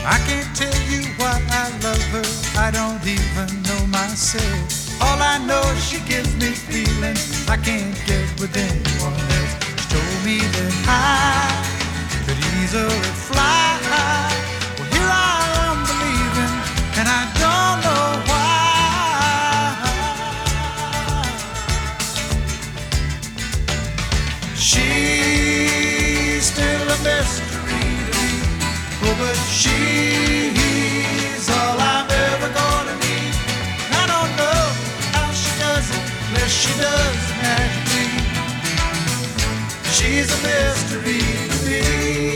I can't tell you why I love her, I don't even know myself. All I know is she gives me feelings I can't get with anyone else. She told me that I could easily fly. Well, here I am believing, and I don't know why. She's still a mystery to me, oh, but she's all I'm ever gonna need. I don't know how she does it, unless she does magically. She's a mystery to me.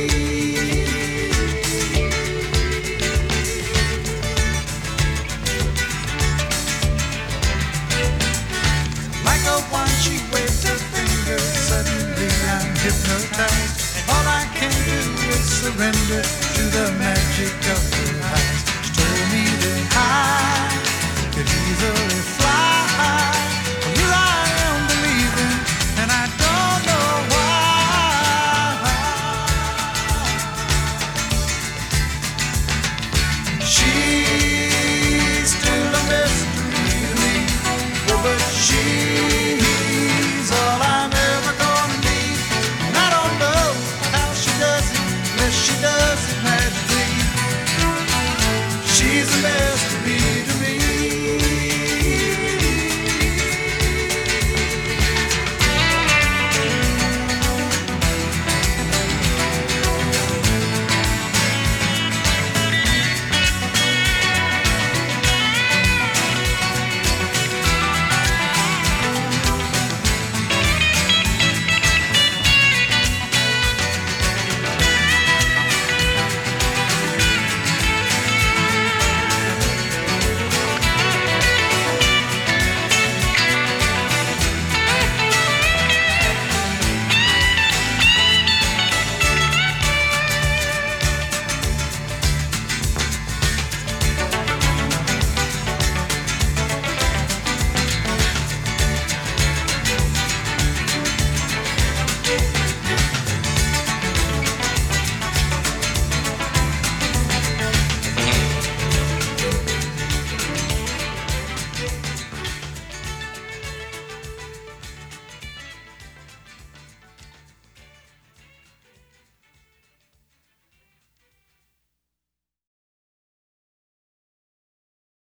Like a wand, she waves her finger. Suddenly I'm hypnotized. All I can do is surrender to the magic of her eyes. She told me that I could easily